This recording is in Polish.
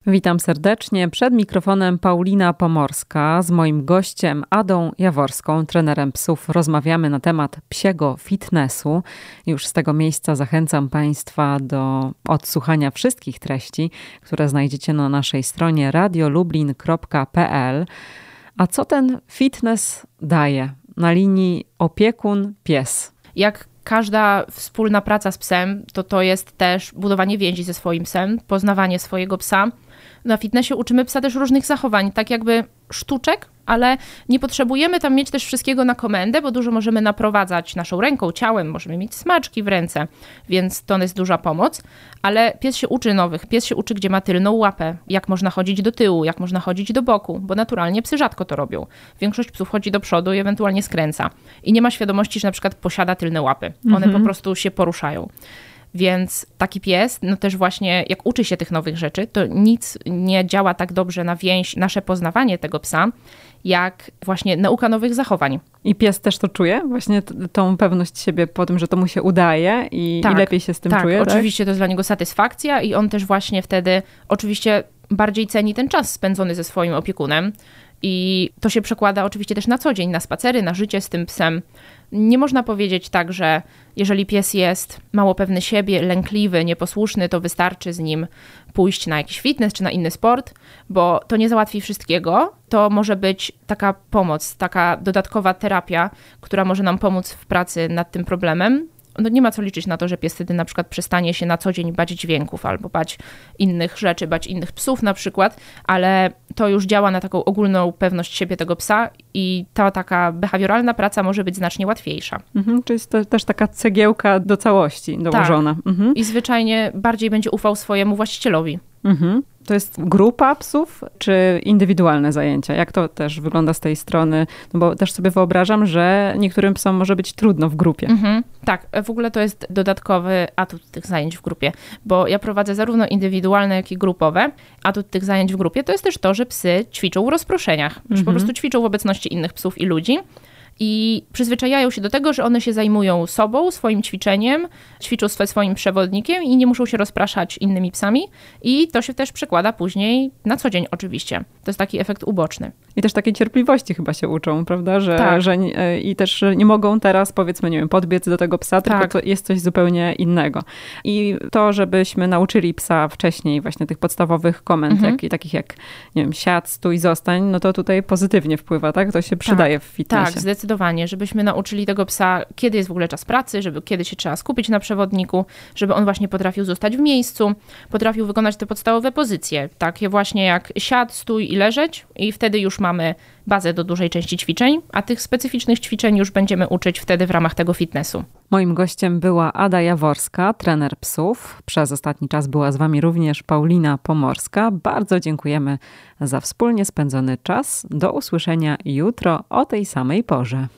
Witam serdecznie. Przed mikrofonem Paulina Pomorska. Z moim gościem Adą Jaworską, trenerem psów, rozmawiamy na temat psiego fitnessu. Już z tego miejsca zachęcam Państwa do odsłuchania wszystkich treści, które znajdziecie na naszej stronie radiolublin.pl. A co ten fitness daje na linii opiekun-pies? Jak każda wspólna praca z psem, to jest też budowanie więzi ze swoim psem, poznawanie swojego psa. Na fitnessie uczymy psa też różnych zachowań, tak jakby sztuczek, ale nie potrzebujemy tam mieć też wszystkiego na komendę, bo dużo możemy naprowadzać naszą ręką, ciałem, możemy mieć smaczki w ręce, więc to jest duża pomoc, ale pies się uczy nowych, pies się uczy, gdzie ma tylną łapę, jak można chodzić do tyłu, jak można chodzić do boku, bo naturalnie psy rzadko to robią. Większość psów chodzi do przodu i ewentualnie skręca i nie ma świadomości, że na przykład posiada tylne łapy. One po prostu się poruszają. Więc taki pies, też właśnie jak uczy się tych nowych rzeczy, to nic nie działa tak dobrze na więź, nasze poznawanie tego psa, jak właśnie nauka nowych zachowań. I pies też to czuje? Właśnie tą pewność siebie po tym, że to mu się udaje i lepiej się z tym czuje? Tak, oczywiście to jest dla niego satysfakcja i on też właśnie wtedy oczywiście bardziej ceni ten czas spędzony ze swoim opiekunem. I to się przekłada oczywiście też na co dzień, na spacery, na życie z tym psem. Nie można powiedzieć tak, że jeżeli pies jest mało pewny siebie, lękliwy, nieposłuszny, to wystarczy z nim pójść na jakiś fitness czy na inny sport, bo to nie załatwi wszystkiego. To może być taka pomoc, taka dodatkowa terapia, która może nam pomóc w pracy nad tym problemem. Nie ma co liczyć na to, że pies wtedy na przykład przestanie się na co dzień bać dźwięków albo bać innych rzeczy, bać innych psów na przykład, ale to już działa na taką ogólną pewność siebie tego psa i ta taka behawioralna praca może być znacznie łatwiejsza. Czyli jest to też taka cegiełka do całości dołożona. Tak. I zwyczajnie bardziej będzie ufał swojemu właścicielowi. To jest grupa psów, czy indywidualne zajęcia? Jak to też wygląda z tej strony? No bo też sobie wyobrażam, że niektórym psom może być trudno w grupie. Tak, w ogóle to jest dodatkowy atut tych zajęć w grupie, bo ja prowadzę zarówno indywidualne, jak i grupowe. Atut tych zajęć w grupie to jest też to, że psy ćwiczą w rozproszeniach, że po prostu ćwiczą w obecności innych psów i ludzi. I przyzwyczajają się do tego, że one się zajmują sobą, swoim ćwiczeniem, ćwiczą swoim przewodnikiem i nie muszą się rozpraszać innymi psami. I to się też przekłada później na co dzień oczywiście. To jest taki efekt uboczny. I też takiej cierpliwości chyba się uczą, prawda? Tak. I też że nie mogą teraz, powiedzmy, nie wiem, podbiec do tego psa, tylko to jest coś zupełnie innego. I to, żebyśmy nauczyli psa wcześniej właśnie tych podstawowych komend, takich jak, nie wiem, siad, stój, zostań, no to tutaj pozytywnie wpływa, tak? To się przydaje w fitnessie. Tak, zdecydowanie, żebyśmy nauczyli tego psa, kiedy jest w ogóle czas pracy, kiedy się trzeba skupić na przewodniku, żeby on właśnie potrafił zostać w miejscu, potrafił wykonać te podstawowe pozycje, takie właśnie jak siad, stój i leżeć i wtedy już mamy bazę do dużej części ćwiczeń, a tych specyficznych ćwiczeń już będziemy uczyć wtedy w ramach tego fitnessu. Moim gościem była Ada Jaworska, trener psów. Przez ostatni czas była z Wami również Paulina Pomorska. Bardzo dziękujemy za wspólnie spędzony czas. Do usłyszenia jutro o tej samej porze.